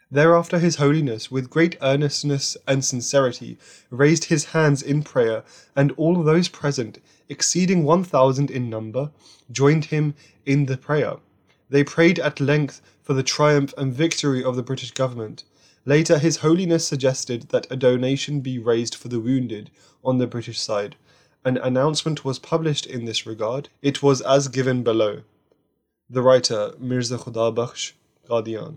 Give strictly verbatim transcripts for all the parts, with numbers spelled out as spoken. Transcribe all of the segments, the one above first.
Thereafter His Holiness, with great earnestness and sincerity, raised his hands in prayer, and all those present, exceeding one thousand in number, joined him in the prayer. They prayed at length for the triumph and victory of the British government. Later, His Holiness suggested that a donation be raised for the wounded on the British side. An announcement was published in this regard. It was as given below. The writer, Mirza Khuda Bakhsh, Qadian.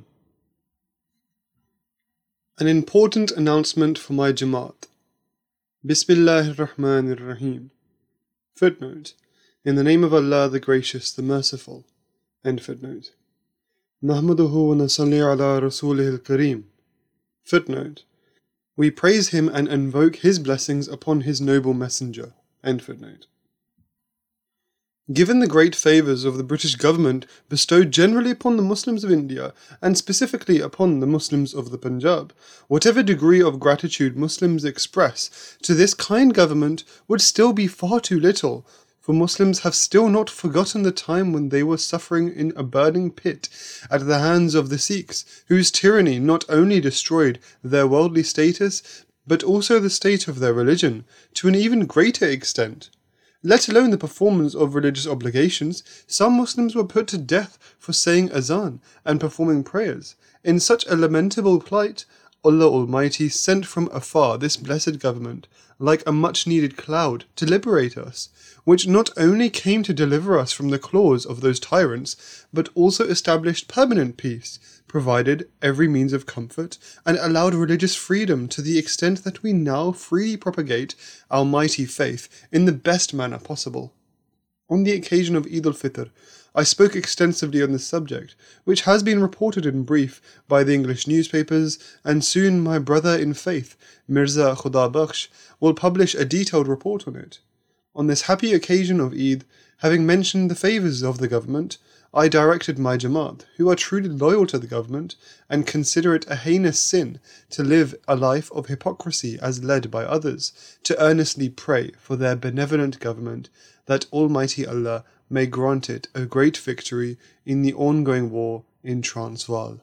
An important announcement for my Jamaat. Bismillahir Rahmanir Rahim. Footnote. In the name of Allah, the Gracious, the Merciful. End footnote. Nahmaduhu wa nasalli ala rasulihil kareem. Footnote. We praise him and invoke his blessings upon his noble messenger. End footnote. Given the great favours of the British government bestowed generally upon the Muslims of India, and specifically upon the Muslims of the Punjab, whatever degree of gratitude Muslims express to this kind government would still be far too little, for Muslims have still not forgotten the time when they were suffering in a burning pit at the hands of the Sikhs, whose tyranny not only destroyed their worldly status, but also the state of their religion, to an even greater extent. Let alone the performance of religious obligations, some Muslims were put to death for saying azan and performing prayers. In such a lamentable plight, Allah Almighty sent from afar this blessed government, like a much-needed cloud, to liberate us, which not only came to deliver us from the claws of those tyrants, but also established permanent peace, provided every means of comfort, and allowed religious freedom to the extent that we now freely propagate our mighty faith in the best manner possible. On the occasion of Eid al-Fitr, I spoke extensively on this subject, which has been reported in brief by the English newspapers, and soon my brother in faith, Mirza Khuda Bakhsh, will publish a detailed report on it. On this happy occasion of Eid, having mentioned the favours of the government, I directed my Jamaat, who are truly loyal to the government, and consider it a heinous sin to live a life of hypocrisy as led by others, to earnestly pray for their benevolent government, that Almighty Allah may grant it a great victory in the ongoing war in Transvaal.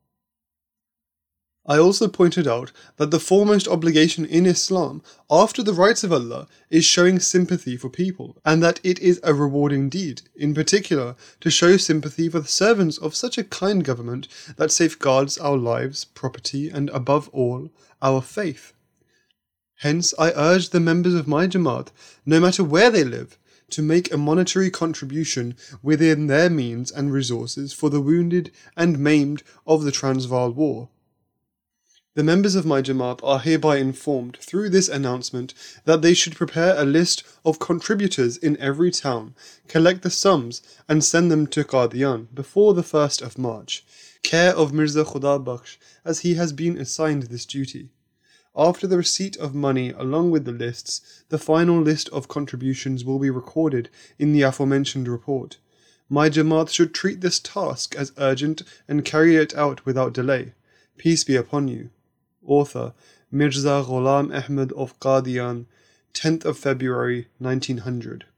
I also pointed out that the foremost obligation in Islam, after the rights of Allah, is showing sympathy for people, and that it is a rewarding deed, in particular, to show sympathy for the servants of such a kind government that safeguards our lives, property, and above all, our faith. Hence, I urge the members of my Jamaat, no matter where they live, to make a monetary contribution within their means and resources for the wounded and maimed of the Transvaal War. The members of my Jamaat are hereby informed through this announcement that they should prepare a list of contributors in every town, collect the sums, and send them to Qadian before the first of March, care of Mirza Khuda Bakhsh, as he has been assigned this duty. After the receipt of money along with the lists, the final list of contributions will be recorded in the aforementioned report. My Jamaat should treat this task as urgent and carry it out without delay. Peace be upon you. Author, Mirza Ghulam Ahmad of Qadian, tenth of February nineteen hundred.